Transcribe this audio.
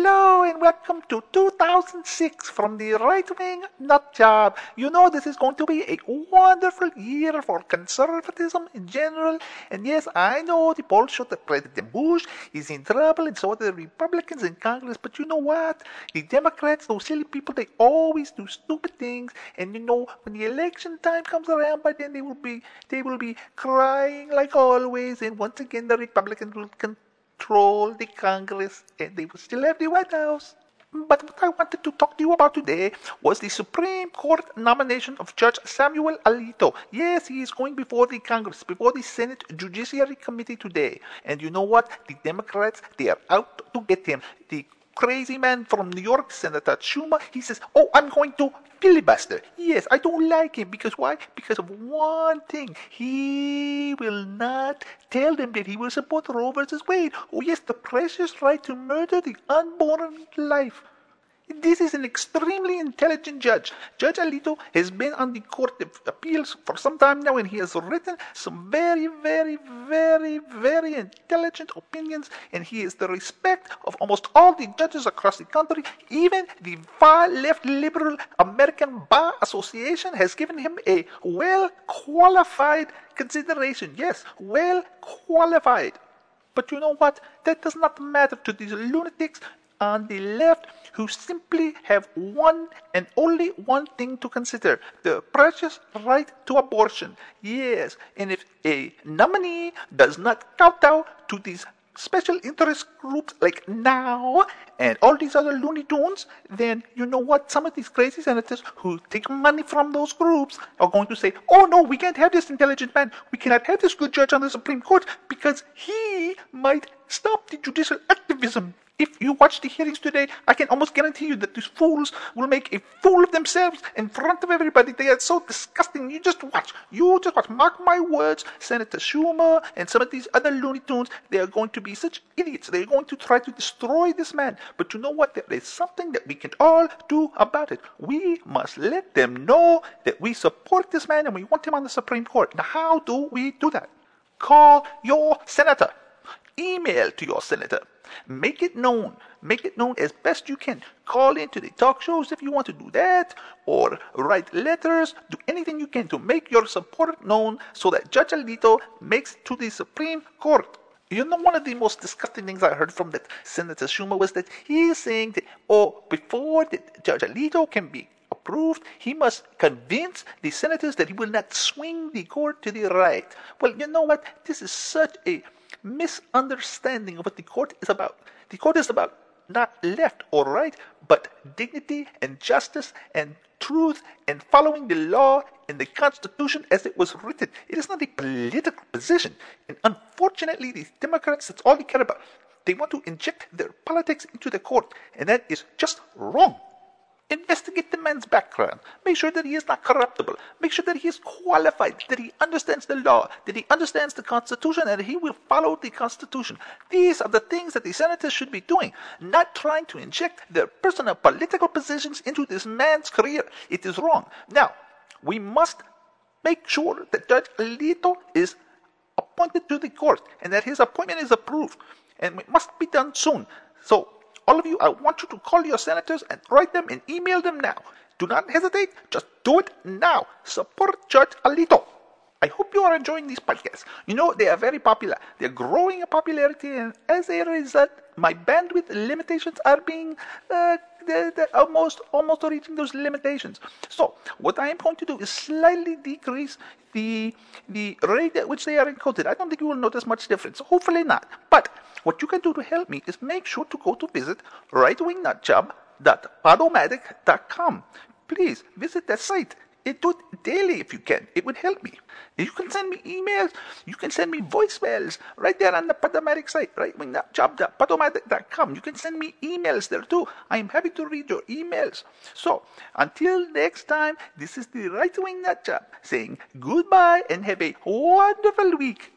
Hello and welcome to 2006 from the right-wing nut job. You know this is going to be a wonderful year for conservatism in general. And yes, I know the polls show that President Bush is in trouble and so are the Republicans in Congress. But you know what? The Democrats, those silly people, they always do stupid things. And you know, when the election time comes around, by then they will be crying like always. And once again, the Republicans will control the Congress and they will still have the White House. But what I wanted to talk to you about today was the Supreme Court nomination of Judge Samuel Alito. Yes, he is going before the Congress, before the Senate Judiciary Committee today. And you know what? The Democrats, they are out to get him. The crazy man from New York, Senator Schumer, he says, "Oh, I'm going to filibuster." Yes, I don't like him. Because why? Because of one thing. He will not tell them that he will support Roe versus Wade. Oh yes, the precious right to murder the unborn life. This is an extremely intelligent judge. Judge Alito has been on the Court of Appeals for some time now, and he has written some very, very, very, very intelligent opinions, and he has the respect of almost all the judges across the country. Even the far-left liberal American Bar Association has given him a well-qualified consideration. Yes, well-qualified. But you know what? That does not matter to these lunatics on the left who simply have one and only one thing to consider: the precious right to abortion. Yes, and if a nominee does not kowtow to these special interest groups like NOW and all these other Looney Tunes, then you know what? Some of these crazy senators who take money from those groups are going to say, "Oh no, we can't have this intelligent man. We cannot have this good judge on the Supreme Court because he might stop the judicial activism." If you watch the hearings today, I can almost guarantee you that these fools will make a fool of themselves in front of everybody. They are so disgusting. You just watch. Mark my words. Senator Schumer and some of these other Looney Tunes, they are going to be such idiots. They are going to try to destroy this man. But you know what? There is something that we can all do about it. We must let them know that we support this man and we want him on the Supreme Court. Now, how do we do that? Call your senator. Email to your senator. Make it known. Make it known as best you can. Call into the talk shows if you want to do that, or write letters. Do anything you can to make your support known so that Judge Alito makes it to the Supreme Court. You know, one of the most disgusting things I heard from that Senator Schumer was that he is saying that, before that Judge Alito can be approved, he must convince the senators that he will not swing the court to the right. Well, you know what? This is such a misunderstanding of what the court is about. The court is about not left or right, but dignity and justice and truth and following the law and the Constitution as it was written. It is not a political position. And unfortunately, these Democrats, that's all they care about. They want to inject their politics into the court, and that is just wrong. Investigate the man's background. Make sure that he is not corruptible. Make sure that he is qualified, that he understands the law, that he understands the Constitution, and that he will follow the Constitution. These are the things that the senators should be doing, not trying to inject their personal political positions into this man's career. It is wrong. Now, we must make sure that Judge Alito is appointed to the court and that his appointment is approved. And it must be done soon. So, all of you, I want you to call your senators and write them and email them now. Do not hesitate. Just do it now. Support Judge Alito. I hope you are enjoying these podcasts. You know, they are very popular. They're growing in popularity, and as a result, my bandwidth limitations are being they're almost reaching those limitations. So, what I am going to do is slightly decrease the rate at which they are encoded. I don't think you will notice much difference. Hopefully not. But what you can do to help me is make sure to go to visit rightwingnutjob.podomatic.com. Please visit that site. Do it daily if you can. It would help me. You can send me emails. You can send me voicemails right there on the Podomatic site, rightwingnutjob.podomatic.com. You can send me emails there too. I am happy to read your emails. So, until next time, this is the Right Wing Nut Job saying goodbye and have a wonderful week.